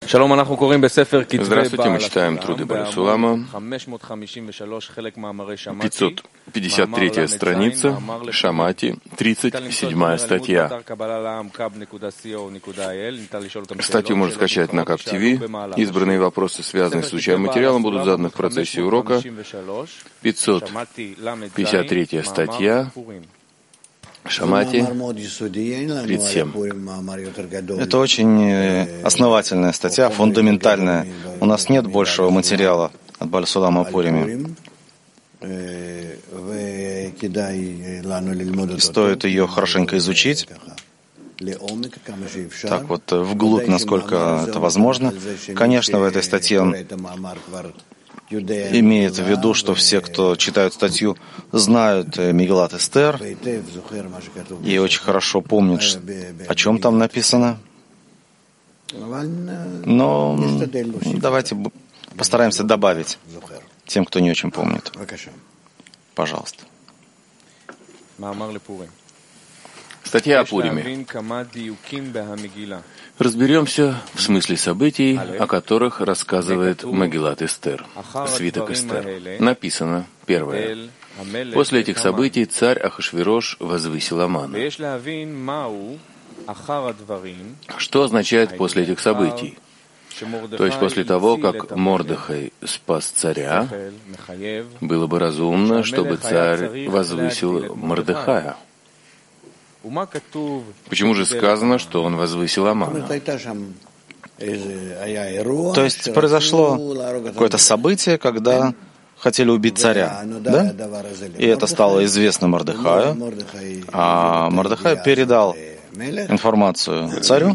Здравствуйте, мы читаем труды Баля-Сулама, 553 страница, Шамати, 37 статья. Статью можно скачать на КАП ТВ. Избранные вопросы, связанные с изучаемым материалом, будут заданы в процессе урока. 553 статья, Шамати, 37. Это очень основательная статья, фундаментальная. У нас нет большего материала от Баля-Сулама о Пуриме. И стоит ее хорошенько изучить, так вот, вглубь, насколько это возможно. Конечно, в этой статье он имеет в виду, что все, кто читают статью, знают Мегилат Эстер и очень хорошо помнят, о чем там написано. Но давайте постараемся добавить тем, кто не очень помнит. Пожалуйста. Статья о Пуриме. Разберемся в смысле событий, о которых рассказывает Мегилат Эстер, свиток Эстер. Написано, первое. После этих событий царь Ахашвирош возвысил Амана. Что означает после этих событий? То есть после того, как Мордехай спас царя, было бы разумно, чтобы царь возвысил Мордехая. Почему же сказано, что он возвысил Амана? То есть произошло какое-то событие, когда хотели убить царя, да? И это стало известно Мордехаю, а Мордехай передал информацию царю,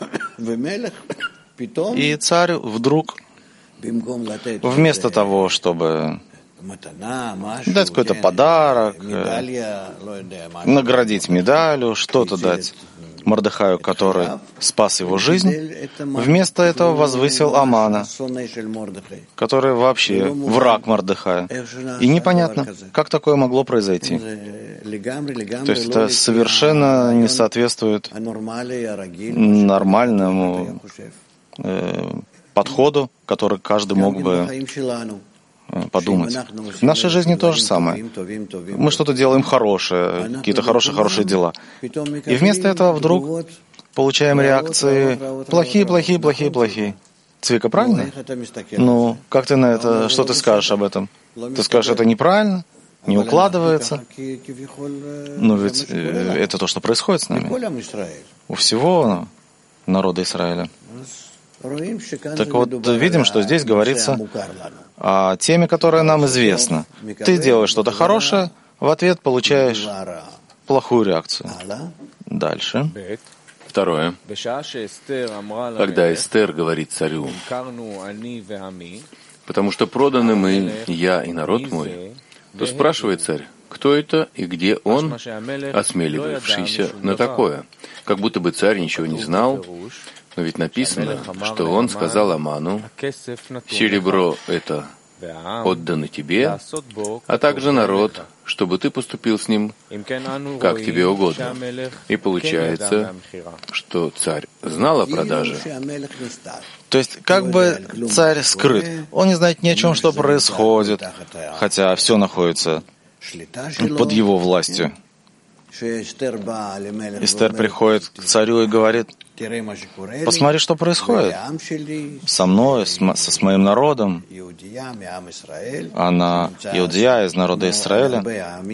и царь вдруг, вместо того, чтобы дать какой-то подарок, наградить медалью, что-то дать Мордехаю, который спас его жизнь, вместо этого возвысил Амана, который вообще враг Мордехая. И непонятно, как такое могло произойти. То есть это совершенно не соответствует нормальному подходу, который каждый мог бы подумать. В нашей жизни то же самое. Мы что-то делаем хорошее, какие-то хорошие дела. И вместо этого вдруг получаем реакции плохие. Цвика, правильно? Ну, как ты на это, что ты скажешь об этом? Ты скажешь, это неправильно, не укладывается. Но ведь это то, что происходит с нами. У всего народа Израиля. Так вот, видим, что здесь говорится о теме, которая нам известна. Ты делаешь что-то хорошее, в ответ получаешь плохую реакцию. Дальше. Второе. Когда Эстер говорит царю, потому что проданы мы, я и народ мой, то спрашивает царь, кто это и где он, осмеливавшийся на такое? Как будто бы царь ничего не знал. Но ведь написано, что он сказал Аману, «Серебро это отдано тебе, а также народ, чтобы ты поступил с ним, как тебе угодно». И получается, что царь знал о продаже. То есть, как бы царь скрыт. Он не знает ни о чем, что происходит, хотя все находится под его властью. Эстер приходит к царю и говорит, посмотри, что происходит со мной, с моим народом. Она иудея из народа Израиля,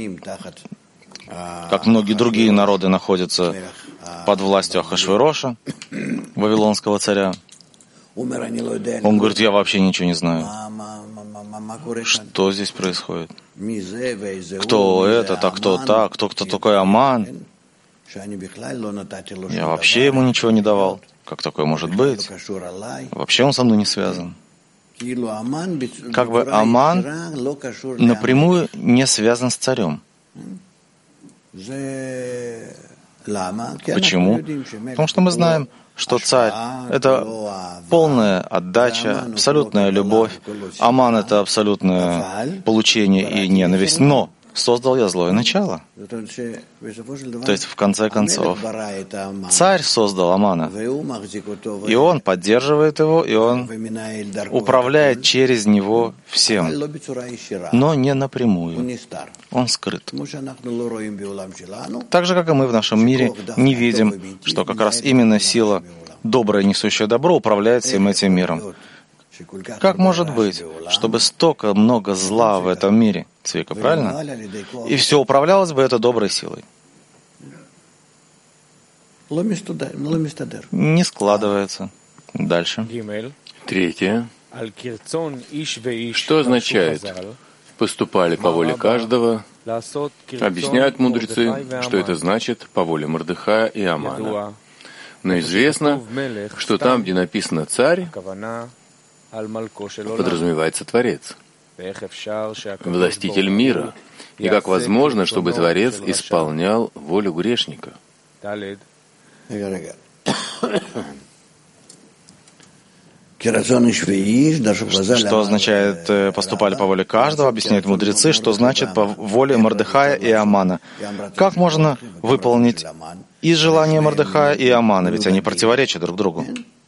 как многие другие народы находятся под властью Ахашвироша, вавилонского царя. Он говорит, я вообще ничего не знаю. Что здесь происходит? Кто этот, а кто так? Кто такой Аман? Я вообще ему ничего не давал. Как такое может быть? Вообще он со мной не связан. Как бы Аман напрямую не связан с царем. Почему? Потому что мы знаем, что царь — это полная отдача, абсолютная любовь. Аман — это абсолютное получение и ненависть. Но создал я злое начало. То есть, в конце концов, царь создал Амана, и он поддерживает его, и он управляет через него всем, но не напрямую. Он скрыт. Так же, как и мы в нашем мире не видим, что как раз именно сила, добрая, несущая добро, управляет всем этим миром. Как может быть, чтобы столько много зла в этом мире, Цвика, правильно? И все управлялось бы этой доброй силой. Не складывается. Дальше. Третье. Что означает «поступали по воле каждого»? Объясняют мудрецы, что это значит «по воле Мордехая и Амана». Но известно, что там, где написано «царь», подразумевается Творец, властитель мира. И как возможно, чтобы Творец исполнял волю грешника? Что означает «поступали по воле каждого», объясняют мудрецы, что значит «по воле Мордехая и Амана». Как можно выполнить и желание Мордехая, и Амана, ведь они противоречат друг другу?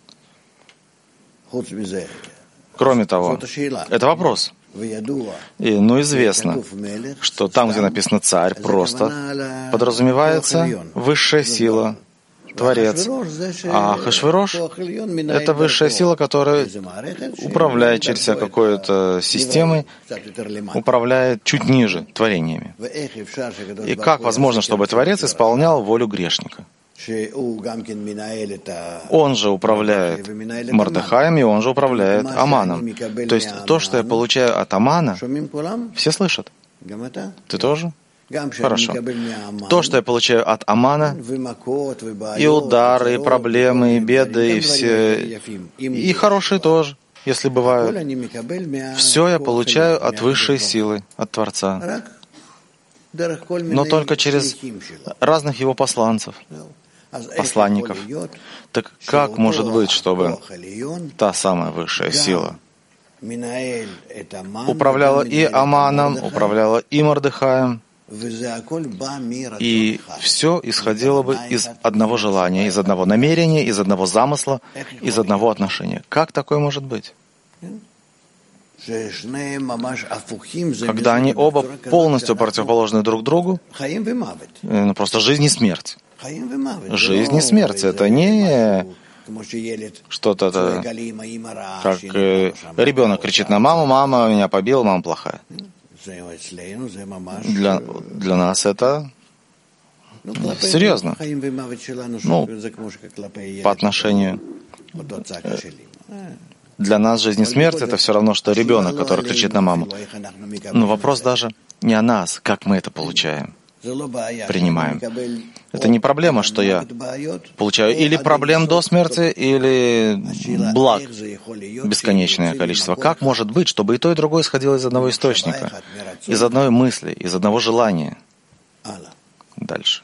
Кроме того, это вопрос. Известно, что там, где написано «царь», просто подразумевается высшая сила, Творец. А Ахашверош — это высшая сила, которая управляет через себя какой-то системой, управляет чуть ниже творениями. И как возможно, чтобы Творец исполнял волю грешника? Он же управляет Мордехаем, и он же управляет Аманом. То есть то, что я получаю от Амана, все слышат. Ты тоже? Хорошо. То, что я получаю от Амана, и удары, и проблемы, и беды, и все, и хорошие тоже, если бывают, все я получаю от высшей силы, от Творца. Но только через разных его посланцев, посланников. Так как может быть, чтобы та самая высшая сила управляла и Аманом, управляла и Мордехаем, и все исходило бы из одного желания, из одного намерения, из одного замысла, из одного отношения? Как такое может быть? Когда они оба полностью противоположны друг другу, просто жизнь и смерть. Жизнь и смерть — это не что-то, как ребенок кричит на маму: «Мама меня побила, мама плохая». Для нас это серьезно. По отношению... Для нас жизнь и смерть — это все равно, что ребенок, который кричит на маму. Но вопрос даже не о нас, как мы это получаем, принимаем. Это не проблема, что я получаю или проблем до смерти, или благ бесконечное количество. Как может быть, чтобы и то, и другое исходило из одного источника, из одной мысли, из одного желания? Дальше.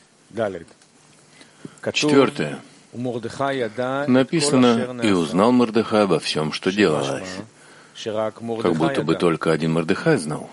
Четвертое. Написано: «И узнал Мордехай обо всем, что делалось». Как будто бы только один Мордехай знал.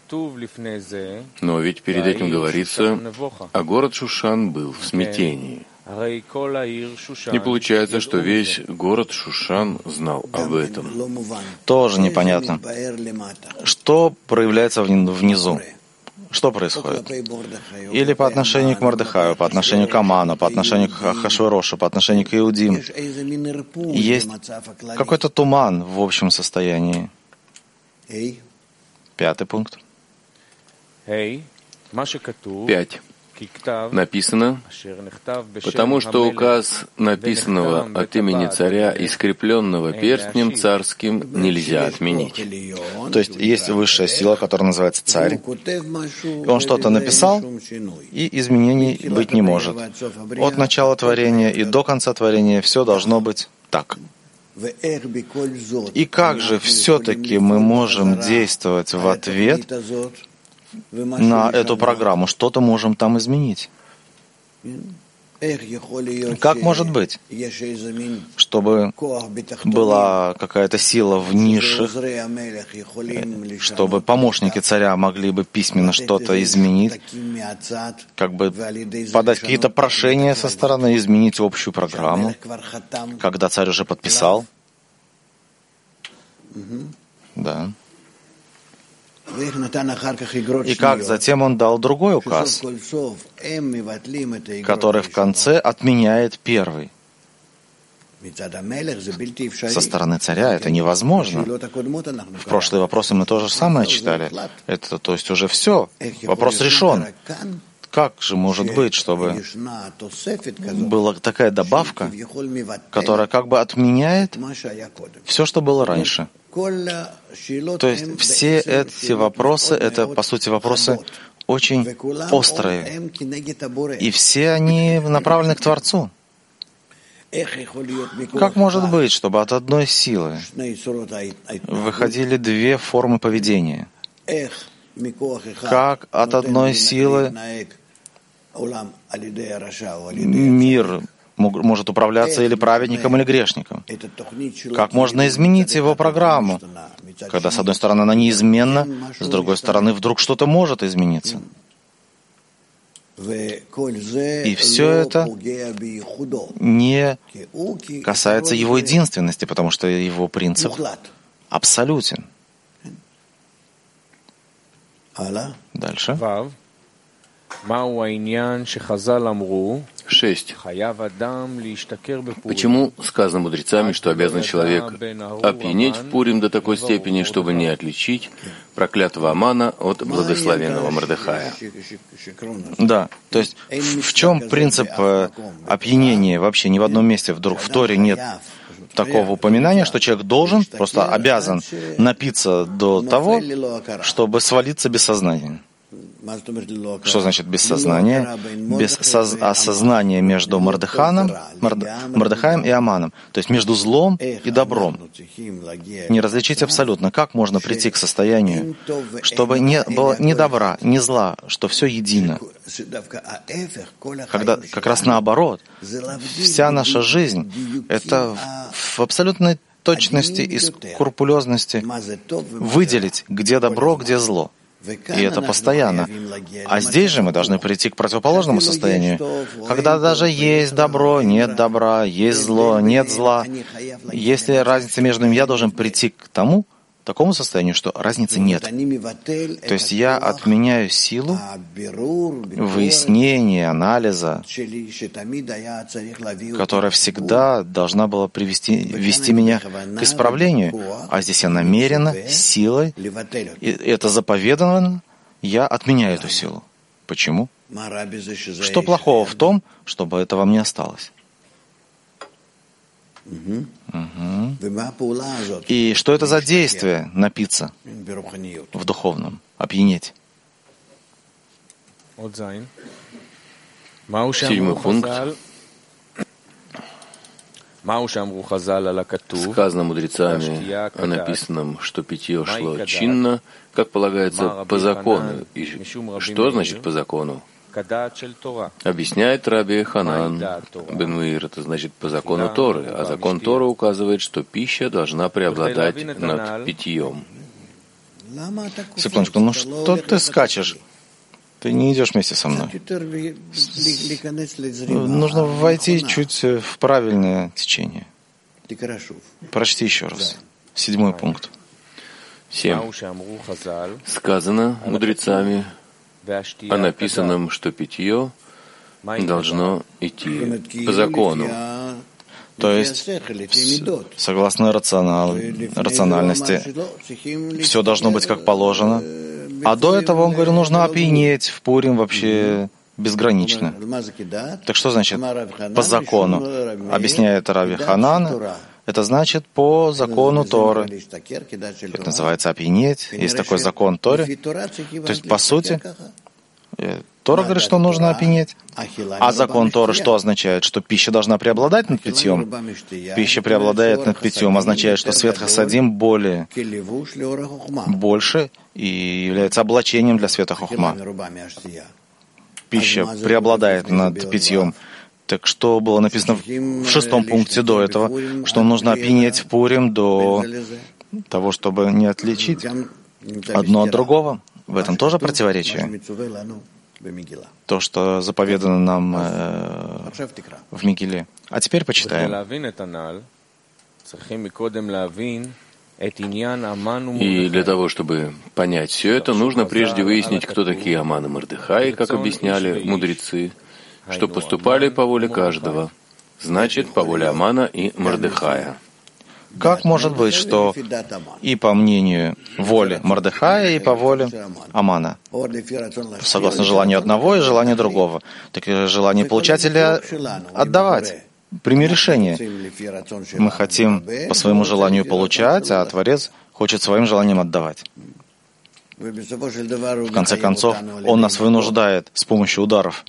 Но ведь перед этим говорится: «А город Шушан был в смятении». Не получается, что весь город Шушан знал об этом. Тоже непонятно. Что проявляется внизу? Что происходит? Или по отношению к Мордехаю, по отношению к Аману, по отношению к Ахашверошу, по отношению к Иудим есть какой-то туман в общем состоянии. 5 пункт. 5. Написано: «Потому что указ написанного от имени царя и скрепленного перстнем царским нельзя отменить». То есть высшая сила, которая называется царь. Он что-то написал, и изменений быть не может. От начала творения и до конца творения все должно быть так. И как же все-таки мы можем действовать в ответ на эту программу? Что-то можем там изменить. Как может быть, чтобы была какая-то сила в низших, чтобы помощники царя могли бы письменно что-то изменить, как бы подать какие-то прошения со стороны, изменить общую программу, когда царь уже подписал? Да. И как затем он дал другой указ, который в конце отменяет первый. Со стороны царя это невозможно. В прошлые вопросы мы то же самое читали. Это, то есть, уже все. Вопрос решен. Как же может быть, чтобы была такая добавка, которая как бы отменяет все, что было раньше? То есть все эти вопросы, это, по сути, вопросы очень острые. И все они направлены к Творцу. Как может быть, чтобы от одной силы выходили две формы поведения? Как от одной силы мир может управляться или праведником, или грешником? Как можно изменить его программу, когда, с одной стороны, она неизменна, с другой стороны, вдруг что-то может измениться? И все это не касается его единственности, потому что его принцип абсолютен. Дальше. 6. Почему сказано мудрецами, что обязан человек опьянеть в Пурим до такой степени, чтобы не отличить проклятого Амана от благословенного Мордехая? Да, то есть в чем принцип опьянения? Вообще ни в одном месте вдруг в Торе нет такого упоминания, что человек должен, просто обязан напиться до того, чтобы свалиться без сознания. Что значит без сознания? Без осознания между Мордехаем и Аманом. То есть между злом и добром. Не различить абсолютно. Как можно прийти к состоянию, чтобы не было ни добра, ни зла, что все едино? Когда как раз наоборот, вся наша жизнь — это в абсолютной точности и скрупулезности выделить, где добро, где зло. И это постоянно. А здесь же мы должны прийти к противоположному состоянию, когда даже есть добро, нет добра, есть зло, нет зла. Если разница между ними, я должен прийти к такому состоянию, что разницы нет. То есть я отменяю силу выяснения, анализа, которая всегда должна была вести меня к исправлению. А здесь я намеренно, силой, и это заповедано, я отменяю эту силу. Почему? Что плохого в том, чтобы этого не осталось? И что это за действие напиться в духовном, опьянеть? 7 пункт. Сказано мудрецами о написанном, что питье шло чинно, как полагается, по закону. И что значит по закону? Объясняет Раби Ханан бен Меир, это значит по закону Торы, а закон Торы указывает, что пища должна преобладать над питьем. Секундочку, что ты скачешь? Ты не идешь вместе со мной. Нужно войти чуть в правильное течение. Прочти еще раз. 7 пункт. 7. Сказано мудрецами о написанном, что питье должно идти по закону. То есть, согласно рациональности, все должно быть как положено. А до этого, он говорил, нужно опьянеть в Пурим вообще безгранично. Так что значит по закону? Объясняет Раби Ханан, это значит по закону Торы. Это называется опьянеть. Есть такой закон Торы. То есть, по сути, Тора говорит, что нужно опьянеть. А закон Торы что означает? Что пища должна преобладать над питьем? Пища преобладает над питьем, означает, что свет хасадим больше и является облачением для света хохма. Пища преобладает над питьем. Так что было написано в 6 пункте до этого, что нужно опьянеть в Пурим до того, чтобы не отличить одно от другого? В этом тоже противоречие. То, что заповедано нам в Мегиле. А теперь почитаем. И для того, чтобы понять все это, нужно прежде выяснить, кто такие Аман и Мордехай, как объясняли мудрецы, что поступали по воле каждого, значит, по воле Амана и Мордехая. Как может быть, что и по мнению воли Мордехая, и по воле Амана, согласно желанию одного и желанию другого, так и желание получать или отдавать? Прими решение. Мы хотим по своему желанию получать, а Творец хочет своим желанием отдавать. В конце концов, Он нас вынуждает с помощью ударов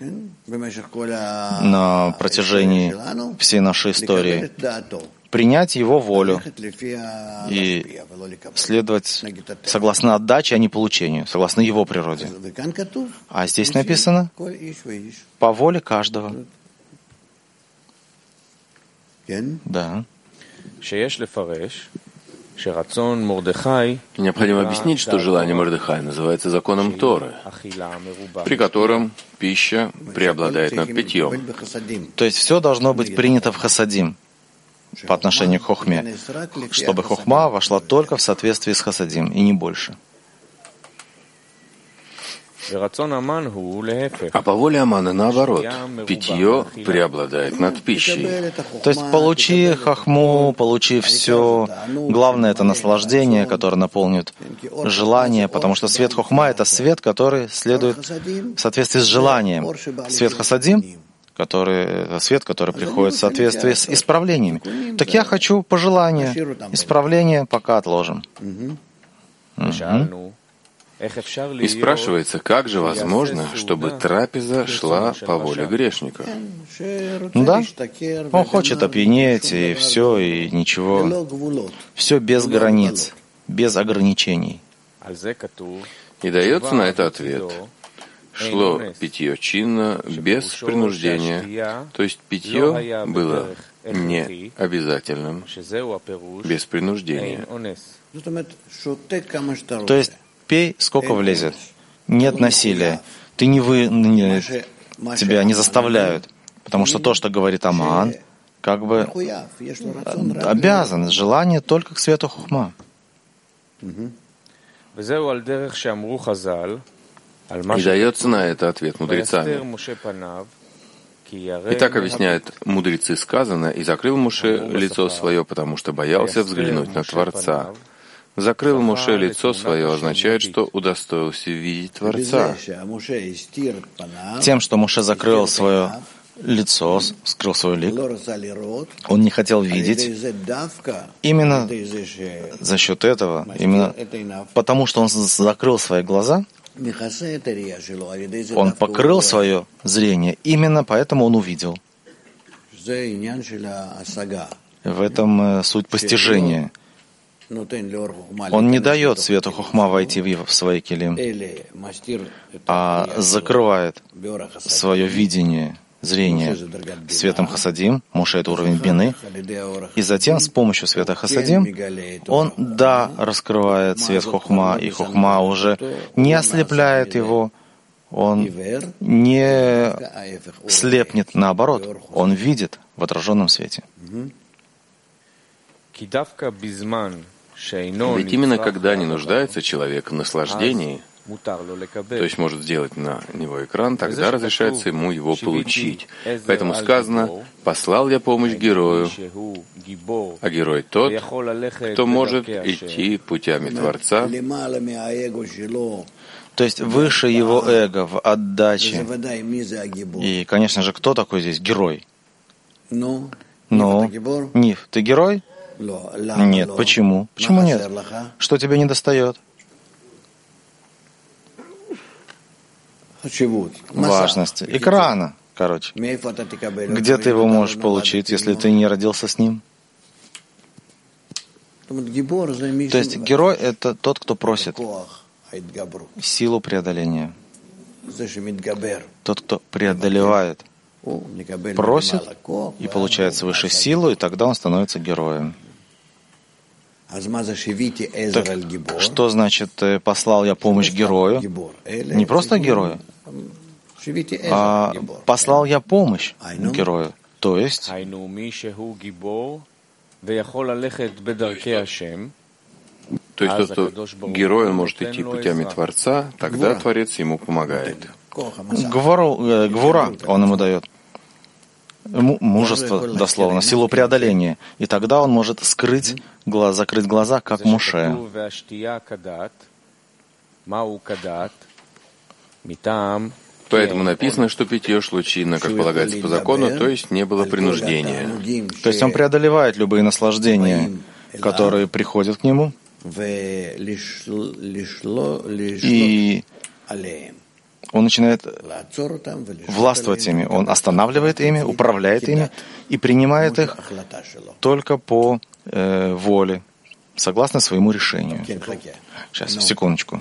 на протяжении всей нашей истории принять Его волю и следовать согласно отдаче, а не получению, согласно Его природе. А здесь написано «по воле каждого». Да. Необходимо объяснить, что желание Мордехая называется законом Торы, при котором пища преобладает над питьем. То есть все должно быть принято в хасадим по отношению к хохме, чтобы хохма вошла только в соответствии с хасадим, и не больше. А по воле Амана наоборот, питье преобладает над пищей. То есть получи хохму, получи все. Главное — это наслаждение, которое наполнит желание, потому что свет хохма — это свет, который следует в соответствии с желанием. Свет хасадим — это свет, который приходит в соответствии с исправлениями. Так я хочу по желанию. Исправление пока отложим. И спрашивается, как же возможно, чтобы трапеза шла по воле грешника? Да, он хочет опьянеть, и все, и ничего. Все без границ, без ограничений. И дается на это ответ. Шло питье чинно, без принуждения, то есть питье было не обязательным, без принуждения. То есть пей, сколько влезет. Нет насилия. Тебя не заставляют. Потому что то, что говорит Аман, как бы обязан. Желание только к свету хохма. И дается на это ответ мудрецами. И так объясняют мудрецы сказано, и закрыл Моше лицо свое, потому что боялся взглянуть на Творца. Закрыл Моше лицо свое означает, что удостоился видеть Творца. Тем, что Моше закрыл свое лицо, скрыл свой лик, он не хотел видеть. Именно за счет этого, именно потому, что он закрыл свои глаза, он покрыл свое зрение. Именно поэтому он увидел. В этом суть постижения. Он не дает свету хохма войти в свои келим, а закрывает свое видение, зрение светом хасадим. Моше — это уровень бины. И затем с помощью света хасадим он, раскрывает свет хохма, и хохма уже не ослепляет его, он не слепнет, наоборот, он видит в отраженном свете. Ведь именно когда не нуждается человек в наслаждении, то есть может сделать на него экран, тогда разрешается ему его получить. Поэтому сказано, послал я помощь герою, а герой тот, кто может идти путями Творца. То есть выше его эго в отдаче. И, конечно же, кто такой здесь герой? Ну, Нив, ты герой? Нет. Почему? Почему нет? Что тебе не достает? Важность. Экрана, короче. Где ты его можешь получить, если ты не родился с ним? То есть герой — это тот, кто просит силу преодоления. Тот, кто преодолевает. просит и получает свыше силу, и тогда он становится героем. Так что значит «послал я помощь герою»? Не просто герою, а «послал я помощь герою». То есть тот, кто герой, он может идти путями Творца, тогда Творец ему помогает. Гвура он ему дает. Мужество, дословно, силу преодоления. И тогда он может закрыть глаза, как Моше. Поэтому написано, что питье шло чинно, как полагается по закону, то есть не было принуждения. То есть он преодолевает любые наслаждения, которые приходят к нему, и он начинает властвовать ими, он останавливает ими, управляет ими и принимает их только по воле, согласно своему решению. Сейчас, секундочку.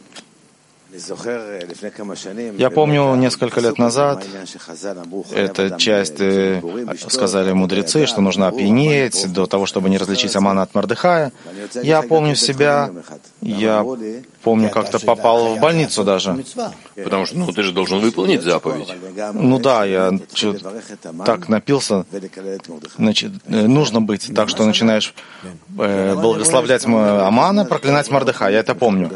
Я помню, несколько лет назад, эта часть, сказали мудрецы, что нужно опьянеть до того, чтобы не различить Амана от Мордехая. Я помню себя, я помню, как-то попал в больницу даже. Потому что, ты же должен выполнить заповедь. Я так напился. Значит, нужно быть так, что начинаешь благословлять Амана, проклинать Мордехая. Я это помню.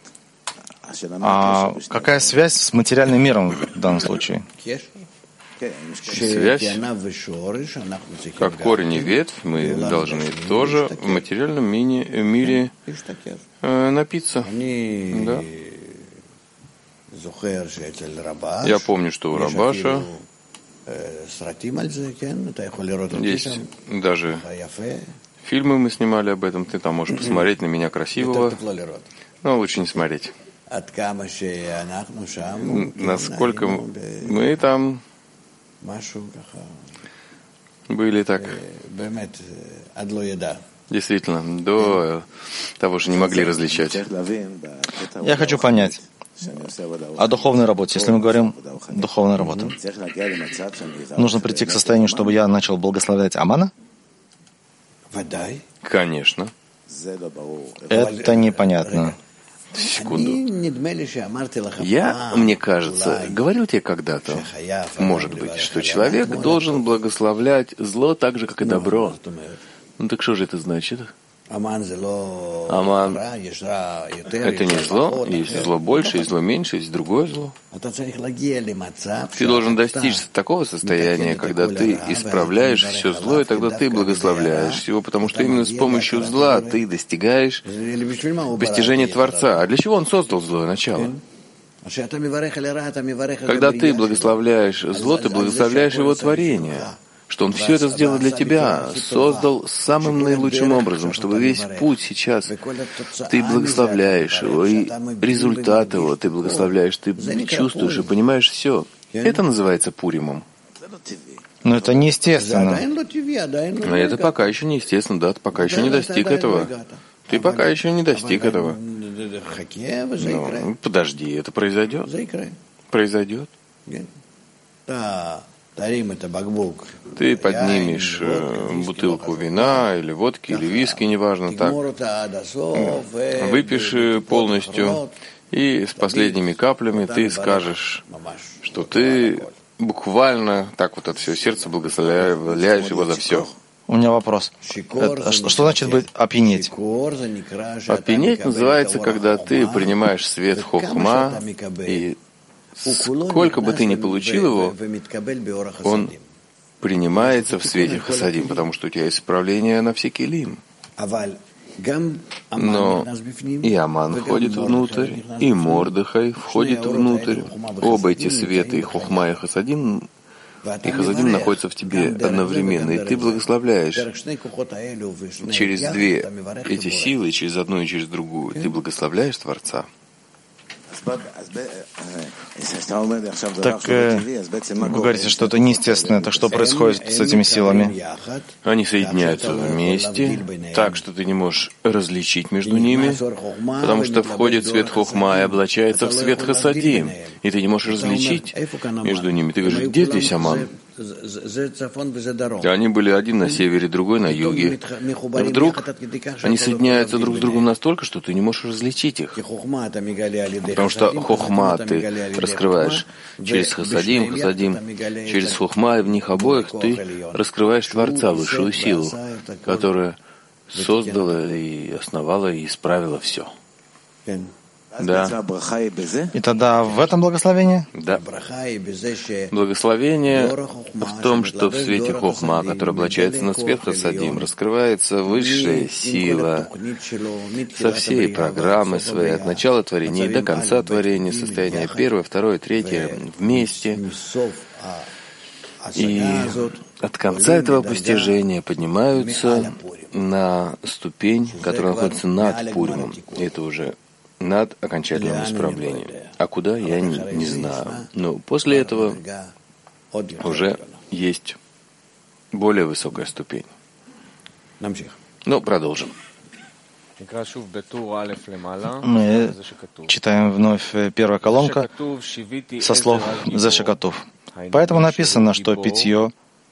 А какая связь с материальным миром в данном случае? Связь, как корень и ветвь, мы должны тоже в материальном мире напиться. Да. Я помню, что у Рабаша есть даже фильмы мы снимали об этом. Ты там можешь посмотреть на меня красивого, но лучше не смотреть. Насколько мы там были так. Действительно, до того же не могли различать. Я хочу понять о духовной работе. Если мы говорим духовная работа, нужно прийти к состоянию, чтобы я начал благословлять Амана? Конечно. Это непонятно. Секунду. Мне кажется, говорил тебе когда-то, может быть, что человек должен благословлять зло так же, как и добро. Так что же это значит? Аман — это не зло, есть зло больше, есть зло меньше, есть другое зло. Ты должен достичь такого состояния, когда ты исправляешь все зло, и тогда ты благословляешь его, потому что именно с помощью зла ты достигаешь постижения Творца. А для чего он создал злое начало? Когда ты благословляешь зло, ты благословляешь его творение, что он все это сделал для тебя, создал самым наилучшим образом, чтобы весь путь сейчас ты благословляешь его, и результат его ты благословляешь, ты чувствуешь и понимаешь все. Это называется Пуримом. Но это неестественно. Но это пока еще неестественно, да, ты пока еще не достиг этого. Ты пока еще не достиг этого. Подожди, это произойдет. Произойдет. Ты поднимешь бутылку вина или водки, или виски, неважно, так. Выпьешь полностью, и с последними каплями ты скажешь, что ты буквально так вот от всего сердца благословляешь его за все. У меня вопрос. Что значит быть опьянеть? Опьянеть называется, когда ты принимаешь свет хохма, и сколько бы ты ни получил его, он принимается в свете хасадим, потому что у тебя есть исправление на все келим. Но и Аман входит внутрь, и Мордехай входит внутрь. Оба эти светы, и хохма, и хасадим находятся в тебе одновременно, и ты благословляешь через две эти силы, через одну и через другую. Ты благословляешь Творца. Так вы говорите, что это неестественно. Так что происходит с этими силами? Они соединяются вместе, так что ты не можешь различить между ними, потому что входит свет хохма и облачается в свет хасадим, и ты не можешь различить между ними. Ты говоришь, где здесь Аман? Они были один на севере, другой на юге. И вдруг они соединяются друг с другом настолько, что ты не можешь различить их. Потому что хохма ты раскрываешь через хасадим, через хохма, и в них обоих ты раскрываешь Творца, высшую силу, которая создала и основала и исправила все. Да. И тогда в этом благословении? Да. Благословение в том, что в свете хохма, который облачается на свет хасадим, раскрывается высшая сила со всей программой своей, от начала творения до конца творения, состояние первое, второе, третье вместе. И от конца этого постижения поднимаются на ступень, которая находится над Пуримом. И это уже над окончательным исправлением. А куда, я не знаю. Но после этого уже есть более высокая ступень. Ну, продолжим. Мы читаем вновь первая колонка со слов Зешекатув. Поэтому написано, что питье...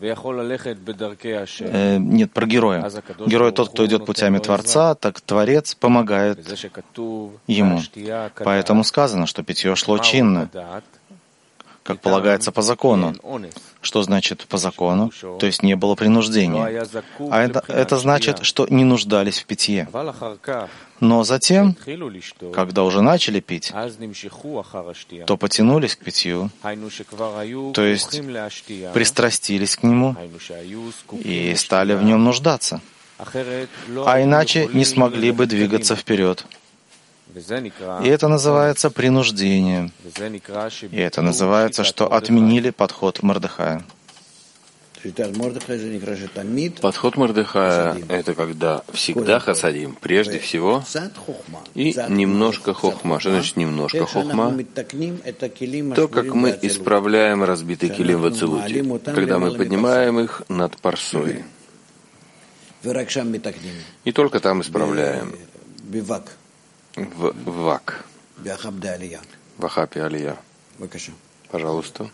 Нет, про героя. Герой тот, кто идет путями Творца, так Творец помогает ему. Поэтому сказано, что питье шло чинно, как полагается по закону. Что значит по закону? То есть не было принуждения. А это значит, что не нуждались в питье. Но затем, когда уже начали пить, то потянулись к питью, то есть пристрастились к нему и стали в нем нуждаться. А иначе не смогли бы двигаться вперед. И это называется принуждением. И это называется, что отменили подход Мордехая. Подход Мордехая — это когда всегда хасадим, прежде всего, и немножко хохма. Что значит немножко хохма? То, как мы исправляем разбитый килим в ацилуте, когда мы поднимаем их над парсой. И только там исправляем. В вак. В ахапе алия. Пожалуйста.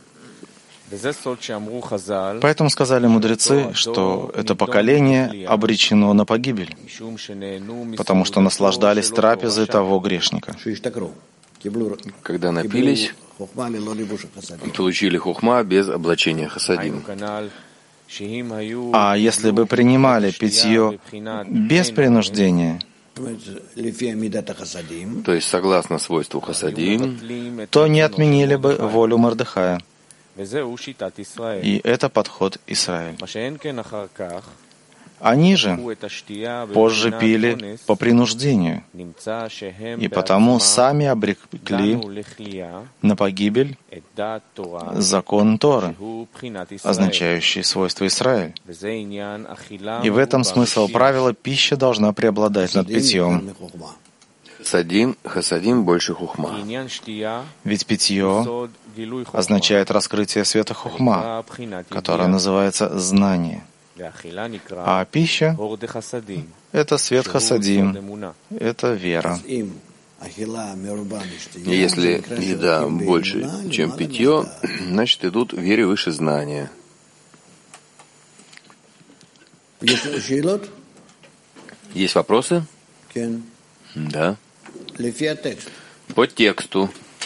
Поэтому сказали мудрецы, что это поколение обречено на погибель, потому что наслаждались трапезой того грешника. Когда напились, получили хохма без облачения хасадим. А если бы принимали питье без принуждения, то есть согласно свойству хасадим, то не отменили бы волю Мордехая. И это подход Израиль. Они же позже пили по принуждению, и потому сами обрекли на погибель закон Торы, означающий свойство Израиль. И в этом смысл правила: пища должна преобладать над питьем. хасадим больше хухма. Ведь питье означает раскрытие света хухма, которое называется знание. А пища — это свет хасадим, это вера. И если еда больше, чем питье, значит идут в вере выше знания. Есть вопросы? Да. По тексту.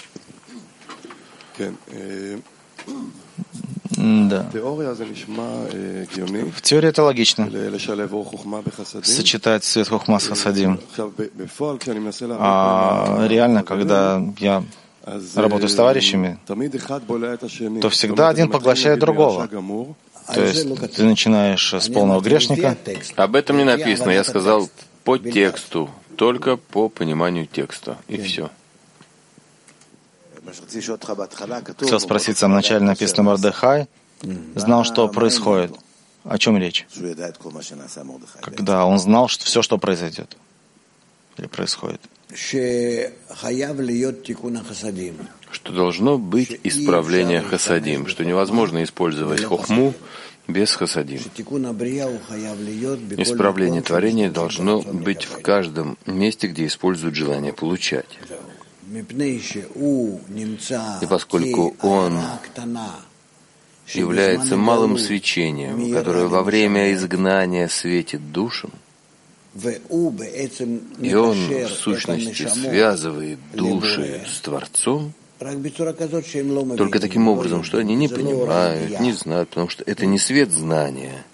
Да. В теории это логично. Сочетать свет хохма с хасадим. А реально, когда я работаю с товарищами, то всегда один поглощает другого. То есть ты начинаешь с полного грешника. Об этом не написано. Я сказал по тексту. Только по пониманию текста. И все. Хотел спросить, в самом начале написано Мордехай знал, что происходит. О чем речь? Когда он знал, что все, что произойдет или происходит. Что должно быть исправление хасадим, что невозможно использовать хохму без хасадим. Исправление творения должно быть в каждом месте, где используют желание получать. И поскольку он является малым свечением, которое во время изгнания светит душам, и он в сущности связывает души с Творцом, только таким образом, что они не понимают, не знают, потому что это не свет знания,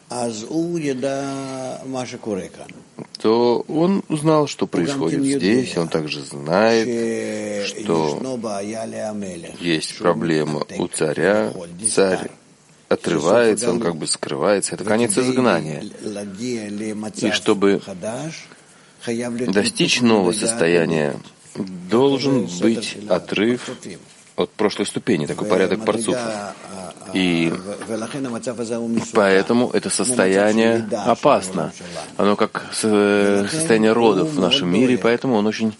то он узнал, что происходит здесь, он также знает, что есть проблема у царя, царь отрывается, он как бы скрывается, это конец изгнания. И чтобы достичь нового состояния, должен быть отрыв от прошлой ступени, такой порядок парцуфа. И поэтому это состояние опасно. Оно как состояние родов в нашем мире, и поэтому он очень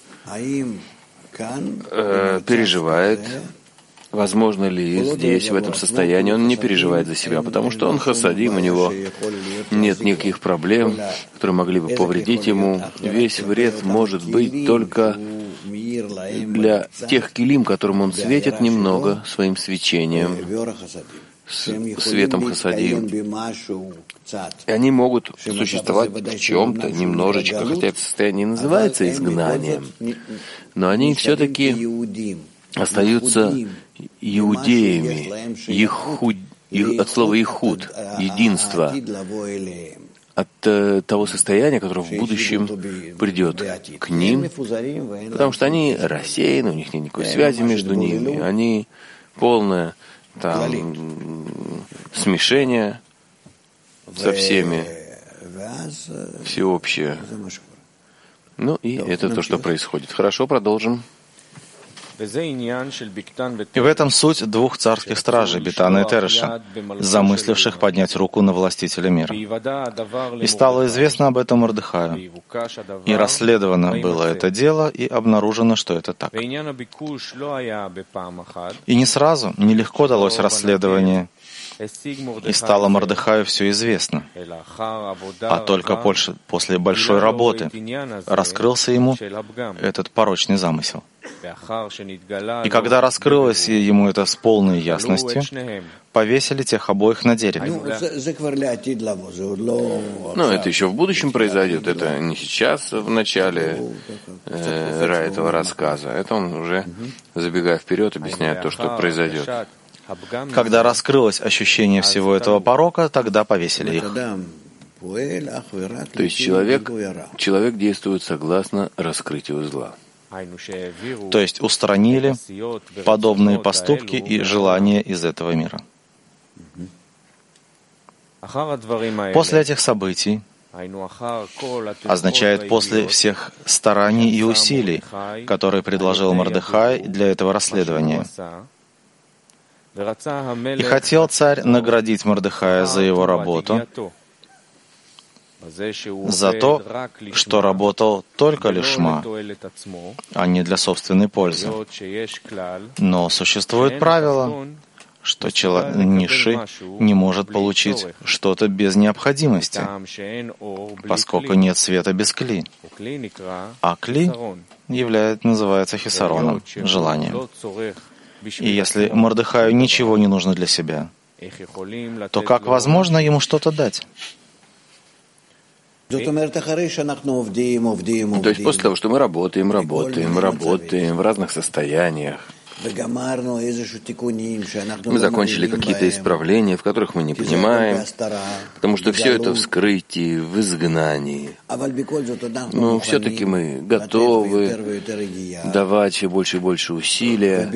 переживает, возможно ли здесь, в этом состоянии, он не переживает за себя, потому что он хасадим, у него нет никаких проблем, которые могли бы повредить ему. Весь вред может быть только для тех килим, которым он светит немного своим свечением, светом хасадим. И они могут существовать в чем-то немножечко, хотя это состояние не называется изгнанием, но они все-таки остаются иудеями, от слова «ихуд», единство, от того состояния, которое в будущем придет к ним, потому что они рассеяны, у них нет никакой связи между ними, они полное смешение со всеми, всеобщее. Ну и это то, что происходит. Хорошо, продолжим. И в этом суть двух царских стражей, Битана и Тереша, замысливших поднять руку на властителя мира. И стало известно об этом Мордехаю. И расследовано было это дело, и обнаружено, что это так. И не сразу, нелегко далось расследование, и стало Мордехаю все известно, а только после большой работы раскрылся ему этот порочный замысел. И когда раскрылось ему это с полной ясностью, повесили тех обоих на дереве. Но это еще в будущем произойдет, это не сейчас, в начале этого рассказа. Это он уже, забегая вперед, объясняет то, что произойдет. Когда раскрылось ощущение всего этого порока, тогда повесили их. То есть человек действует согласно раскрытию зла. То есть устранили подобные поступки и желания из этого мира. После этих событий, означает после всех стараний и усилий, которые предложил Мордехай для этого расследования. И хотел царь наградить Мордехая за его работу, за то, что работал только лишма, а не для собственной пользы. Но существует правило, что низший не может получить что-то без необходимости, поскольку нет света без кли. А кли называется хисароном, желанием. И если Мордехаю ничего не нужно для себя, то как возможно ему что-то дать? То есть после того, что мы работаем в разных состояниях, мы закончили какие-то исправления, в которых мы не понимаем, потому что все это в скрытии, в изгнании. Но все-таки мы готовы давать все больше и больше усилия.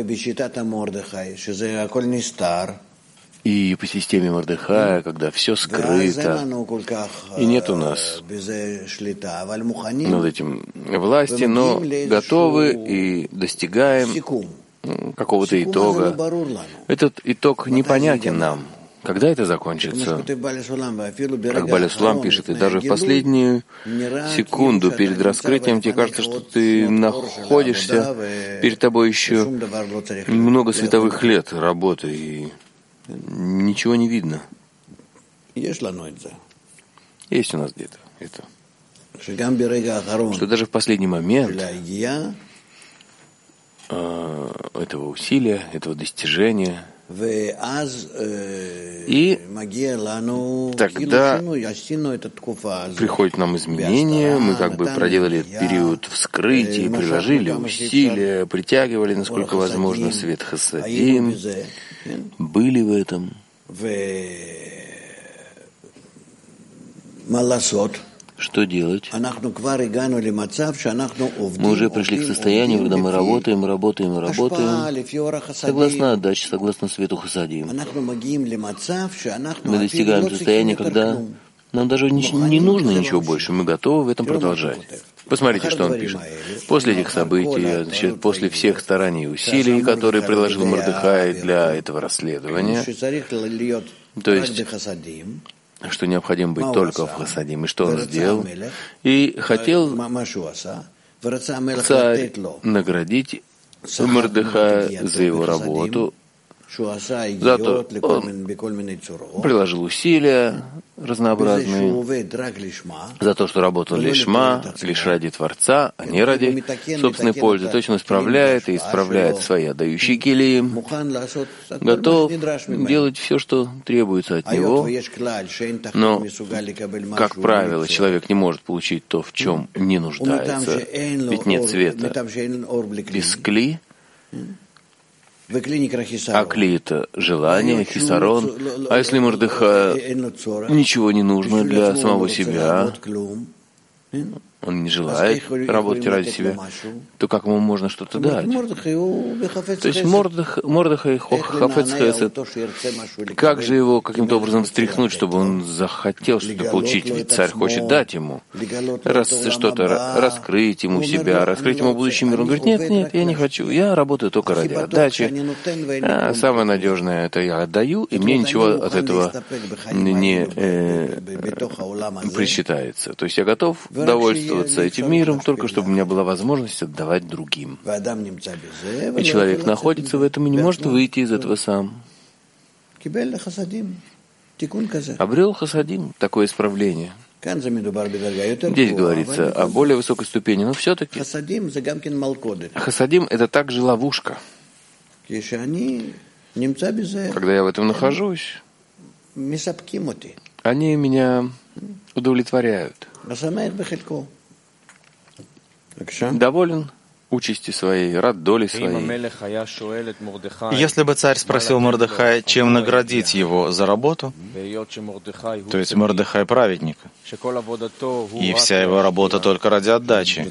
И по системе Мордехая, когда все скрыто, и нет у нас над этим власти, но готовы и достигаем какого-то итога. Этот итог непонятен нам. Когда это закончится? Как Баля Сулам пишет, и даже в последнюю секунду перед раскрытием тебе кажется, что ты находишься, перед тобой еще много световых лет работы, и ничего не видно. Есть у нас где-то это. Что даже в последний момент этого усилия, этого достижения, И тогда приходит нам изменение, мы как бы проделали период вскрытия, приложили усилия, притягивали, насколько возможно, свет хасадим, были в этом. Что делать? Мы уже пришли к состоянию, когда мы работаем, согласно отдаче, согласно свету хасадим. Мы достигаем состояния, когда нам даже не нужно ничего больше, мы готовы в этом продолжать. Посмотрите, что он пишет. После этих событий, после всех стараний и усилий, которые приложил Мордехай для этого расследования, то есть что необходимо быть только в хасадим, и что он сделал, и хотел царь наградить Мордехая за его работу, за то, он приложил усилия разнообразные, за то, что работал лишма, лишь ради Творца, а не ради собственной пользы, точно исправляет и исправляет свои отдающие килим, готов делать все, что требуется от него, но, как правило, человек не может получить то, в чем не нуждается, ведь нет света без кли. А кли — это желание, хисарон. А если Мордехаю ничего не нужно для самого себя, он не желает работать ради себя, то как ему можно что-то дать? То есть Мордехай хафец хесед, как же его каким-то образом встряхнуть, чтобы он захотел что-то получить? Ведь царь хочет дать ему что-то, раскрыть ему себя, раскрыть ему будущий мир. Он говорит: нет, я не хочу, я работаю только ради отдачи. А самое надежное — это я отдаю, и мне ничего от этого не причитается. То есть я готов довольствоваться этим миром, только чтобы у меня была возможность отдавать другим. И человек находится в этом и не может выйти из этого сам. Обрел хасадим, такое исправление. Здесь говорится о более высокой ступени, но все-таки хасадим — это также ловушка. Когда я в этом нахожусь, они меня удовлетворяют. Доволен участи своей, рад доли своей. Если бы царь спросил Мордехая, чем наградить его за работу, то есть Мордехай праведник, и вся его работа только ради отдачи.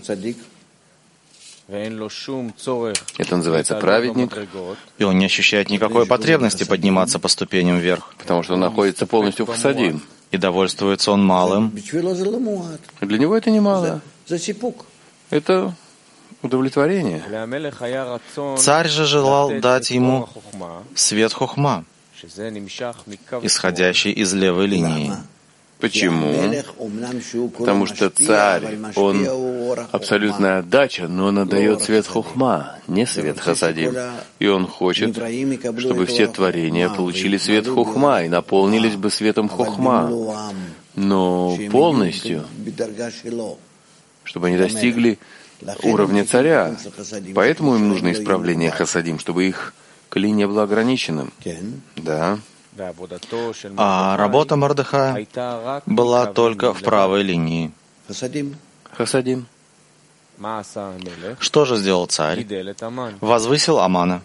Это называется праведник, и он не ощущает никакой потребности подниматься по ступеням вверх, потому что он находится полностью в хасадим. И довольствуется он малым. Для него это немало. Это удовлетворение. Царь же желал дать ему свет хохма, исходящий из левой линии. Почему? Потому что царь, он абсолютная отдача, но он отдает свет хохма, не свет хасадим. И он хочет, чтобы все творения получили свет хохма и наполнились бы светом хохма. Но полностью, чтобы они достигли уровня царя. Поэтому им нужно исправление хасадим, чтобы их кли не было ограниченным. Да. А работа Мордехая была только в правой линии. Хасадим. Что же сделал царь? Возвысил Амана,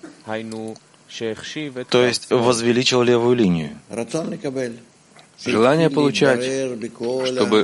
то есть возвеличил левую линию. Желание получать, чтобы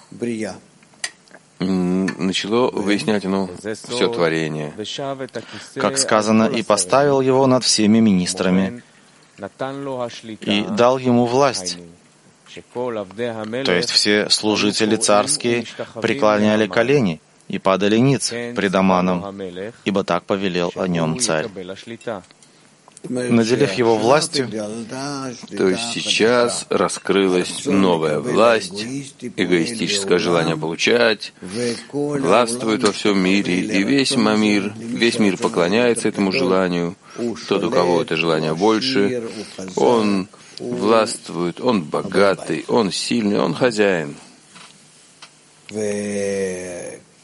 начало выяснять все творение. Как сказано, и поставил его над всеми министрами, и дал ему власть. То есть все служители царские преклоняли колени и падали ниц пред Аманом, ибо так повелел о нем царь. Наделив его властью, то есть сейчас раскрылась новая власть, эгоистическое желание получать, властвует во всем мире, и весь мир поклоняется этому желанию. Тот, у кого это желание больше, он властвует, он богатый, он сильный, он хозяин.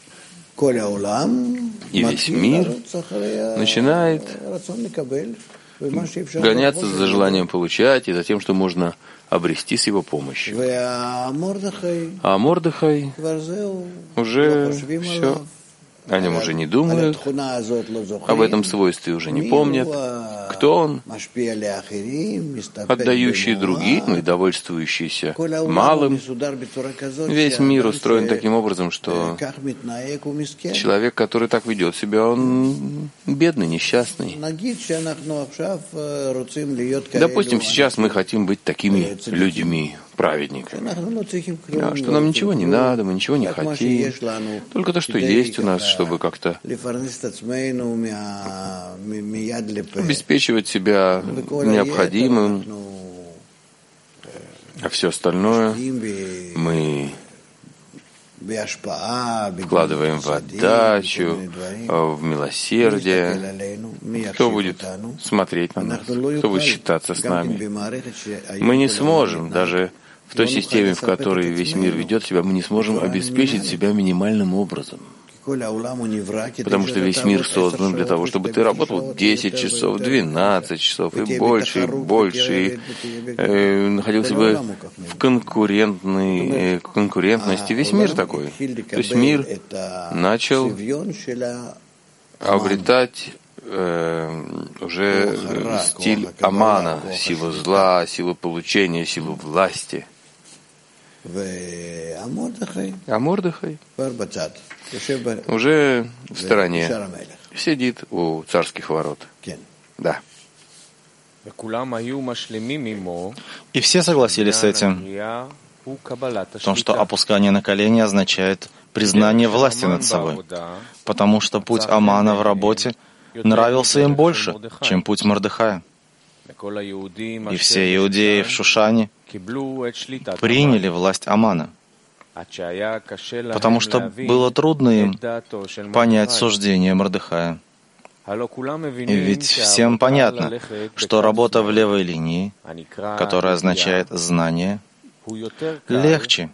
И весь мир начинает гоняться за желанием получать и за тем, что можно обрести с его помощью. А Мордехай уже все, о нем уже не думают, об этом свойстве уже не помнят. Кто он? Отдающий другим и довольствующийся малым. Весь мир устроен таким образом, что человек, который так ведет себя, он бедный, несчастный. Допустим, сейчас мы хотим быть такими людьми, праведниками. Что нам ничего не надо, мы ничего не хотим. Только то, что есть у нас, чтобы как-то обеспечивать себя необходимым, а все остальное мы вкладываем в отдачу, в милосердие. Кто будет смотреть на нас? Кто будет считаться с нами? Мы не сможем, даже в той системе, в которой весь мир ведет себя, мы не сможем обеспечить себя минимальным образом. Потому что весь мир создан для того, чтобы ты работал 10 часов, 12 часов и больше, и находился бы в конкурентности. Весь мир такой. То есть мир начал обретать уже стиль Амана, силу зла, силу получения, силу власти. А Мордехай уже в стороне, сидит у царских ворот. Да. И все согласились с этим, в том, что опускание на колени означает признание власти над собой, потому что путь Амана в работе нравился им больше, чем путь Мордехая. И все иудеи в Шушане приняли власть Амана, потому что было трудно им понять суждение Мордехая. И ведь всем понятно, что работа в левой линии, которая означает знание, легче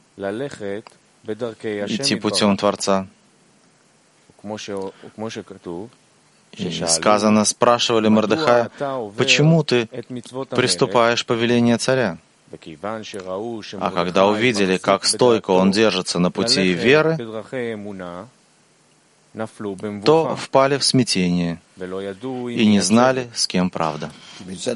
идти путем Творца. И сказано, спрашивали Мордехая, почему ты приступаешь повеление царя? А когда увидели, как стойко он держится на пути веры, то впали в смятение и не знали, с кем правда. С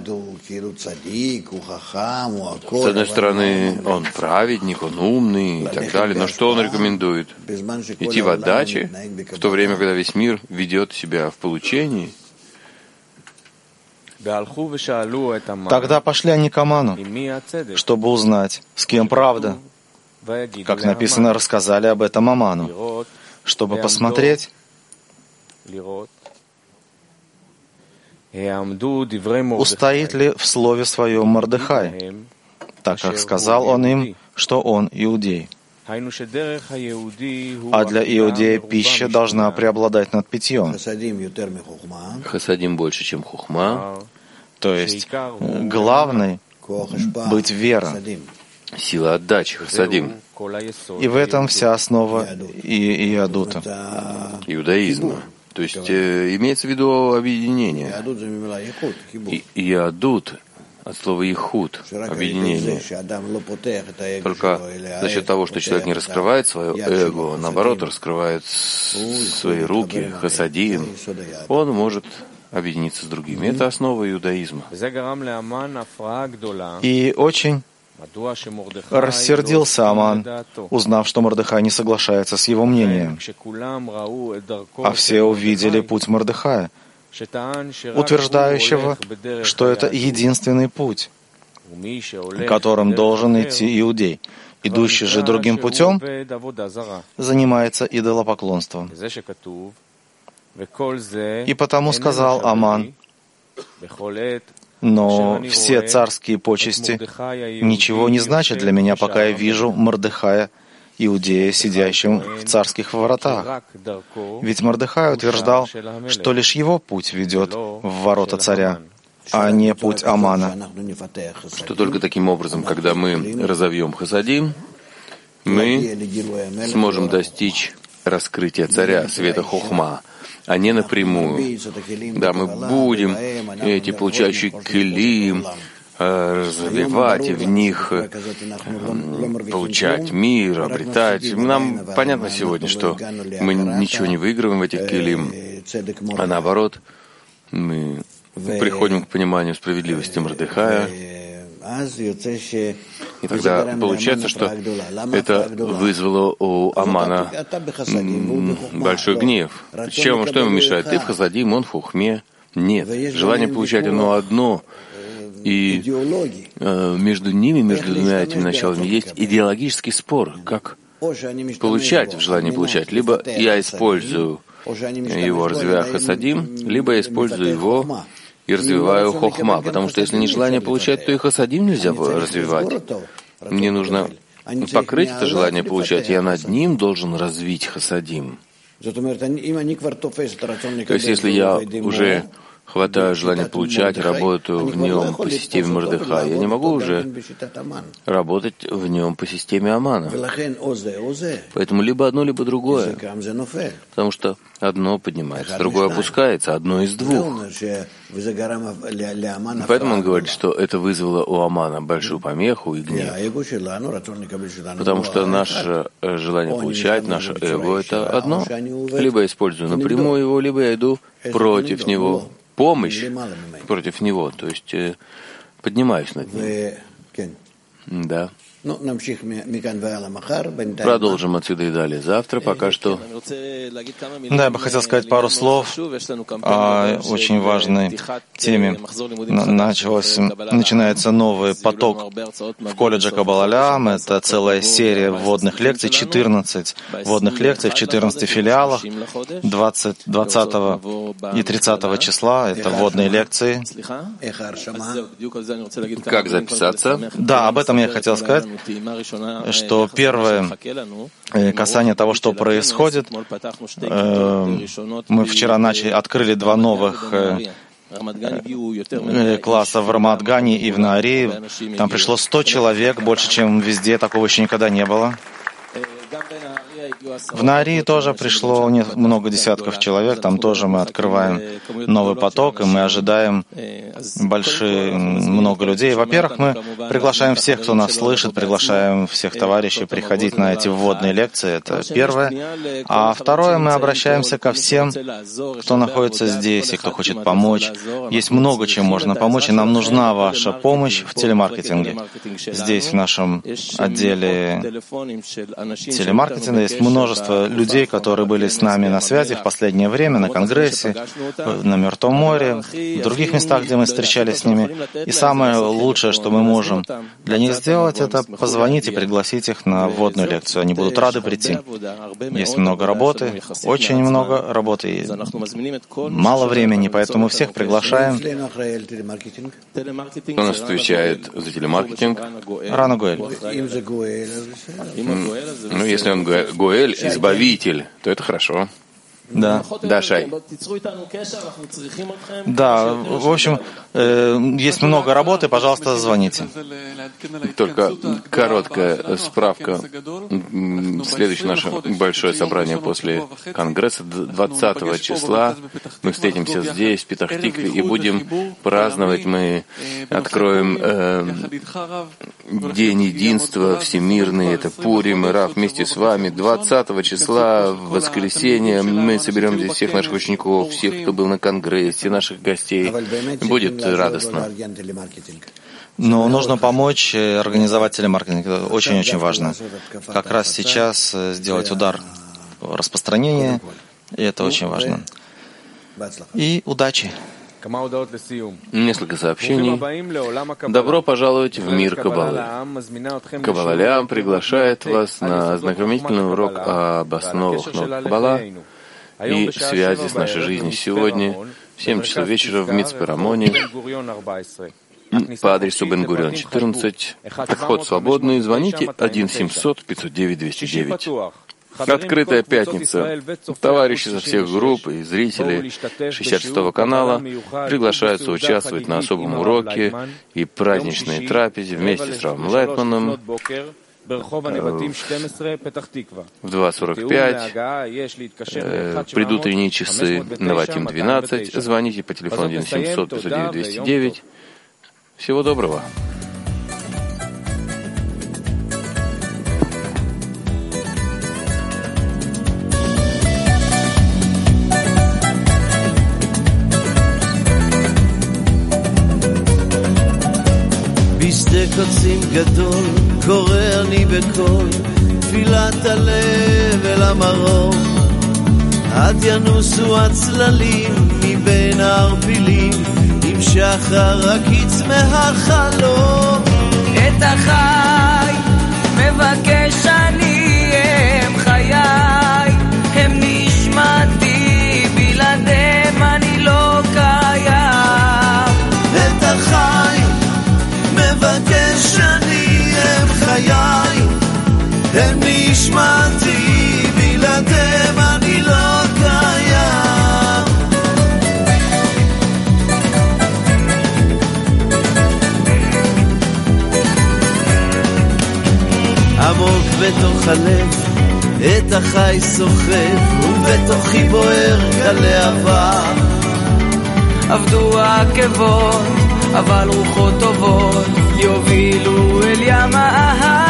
одной стороны, он праведник, он умный и так далее, но что он рекомендует? Идти в отдаче, в то время, когда весь мир ведет себя в получении? Тогда пошли они к Аману, чтобы узнать, с кем правда. Как написано, рассказали об этом Аману, чтобы посмотреть, устоит ли в слове своем Мордехай, так как сказал он им, что он иудей. А для иудея пища должна преобладать над питьем. Хасадим больше, чем хухма. То есть главной быть вера. Сила отдачи, хасадим. И в этом вся основа иадута. Иудаизма. То есть имеется в виду объединение. Иадут от слова ихуд, объединение. Только за счет того, что человек не раскрывает свое эго, а наоборот раскрывает свои руки, хасадим, он может объединиться с другими. Это основа иудаизма. И очень рассердился Аман, узнав, что Мордехай не соглашается с его мнением. А все увидели путь Мордехая, утверждающего, что это единственный путь, которым должен идти иудей. Идущий же другим путем занимается идолопоклонством. И потому сказал Аман, но все царские почести ничего не значат для меня, пока я вижу Мордехая, иудея, сидящим в царских воротах. Ведь Мордехай утверждал, что лишь его путь ведет в ворота царя, а не путь Амана. Что только таким образом, когда мы разовьем хасадим, мы сможем достичь раскрытия царя, света хохма. а не напрямую. Да, мы будем эти получающие келим развивать и в них получать мир, обретать. Нам понятно сегодня, что мы ничего не выигрываем в этих келим, а наоборот, мы приходим к пониманию справедливости Мордехая. И тогда получается, что это вызвало у Амана большой гнев. Что ему мешает? Ты в хасадим, он в хухме. Нет. Желание получать оно одно. И между ними, между двумя этими началами, есть идеологический спор. Как получать в желании получать? Либо я использую его, развивая хасадим, либо я использую его и развиваю хохма, потому что если не желание получать, то и хасадим нельзя развивать. Мне нужно покрыть это желание получать, я над ним должен развить хасадим. То есть если я уже хватаю желание получать, работаю в нем по системе Мордехая, я не могу уже работать в нем по системе Амана. Поэтому либо одно, либо другое. Потому что одно поднимается, другое опускается, одно из двух. Поэтому он говорит, что это вызвало у Амана большую помеху и гнев. Потому что наше желание получать, наше эго — это одно. Либо я использую напрямую его, либо я иду против него. Помощь против него, то есть поднимаюсь над ним. Да. Продолжим отсюда и далее. Завтра пока что. Да, я бы хотел сказать пару слов о очень важной теме. Начинается новый поток в колледже Каббал-Олям. Это целая серия вводных лекций, 14 вводных лекций в 14 филиалах. 20 и 30 числа это вводные лекции. Как записаться? Да, об этом я хотел сказать, что первое касание того, что происходит. Мы вчера открыли 2 новых класса в Рамат-Гане и в Наарии. Там пришло 100 человек, больше, чем везде, такого еще никогда не было. В Наарии тоже пришло много десятков человек, там тоже мы открываем новый поток, и мы ожидаем много людей. Во-первых, мы приглашаем всех, кто нас слышит, приглашаем всех товарищей приходить на эти вводные лекции, это первое. А второе, мы обращаемся ко всем, кто находится здесь и кто хочет помочь. Есть много чем можно помочь, и нам нужна ваша помощь в телемаркетинге. Здесь, в нашем отделе телемаркетинга, есть множество людей, которые были с нами на связи в последнее время, на Конгрессе, на Мертвом море, в других местах, где мы встречались с ними. И самое лучшее, что мы можем для них сделать, это позвонить и пригласить их на вводную лекцию. Они будут рады прийти. Есть много работы, очень много работы, и мало времени, поэтому всех приглашаем. Кто нас отвечает за телемаркетинг? Рано Гоэль. Ну, если он Гоэль, избавитель, то это хорошо. Да. Да, Шай. Да, в общем, есть много работы, пожалуйста, звоните. Только короткая справка. Следующее наше большое собрание после Конгресса 20 числа. Мы встретимся здесь, в Петах-Тикве, и будем праздновать. Мы откроем День единства всемирный, это Пурим, и Рав вместе с вами. 20 числа, в воскресенье, мы соберем здесь всех наших учеников, всех, кто был на Конгрессе, наших гостей. Будет радостно. Но нужно помочь организовать телемаркетинг. Это очень-очень важно. Как раз сейчас сделать удар распространения, и это очень важно. И удачи. Несколько сообщений. Добро пожаловать в мир Каббалы. Каббал-Олям приглашает вас на ознакомительный урок об основах наук Каббала и связи с нашей жизнью сегодня в 7 часов вечера в Мицпе-Рамоне по адресу Бен-Гурион 14. Вход свободный. Звоните 1-700-509-209. Открытая пятница. Товарищи со всех групп и зрители 66-го канала приглашаются участвовать на особом уроке и праздничной трапезе вместе с Равом Лайтманом в 2:45 предутренние часы Наватим 12. Звоните по телефону 1-700-509-209. Всего доброго. בשדה קוצים גדול קורא אני בקול תפילת הלב אל המרום עד ינוסו הצללים מבין הערפילים עם שחר הקיץ מהחלום את החי מבקש אני הם חיי הם נשמתי בלעדיהם אני לא קיים את החי מבקש אני הם חיי הם נשמתי בלעדיהם אני לא קיים עמוק בתוך הלב את החי סוחף ובתוכי בוער כלהבה עבדו העקבות אבל רוחות טובות יובילו אל ים האהבה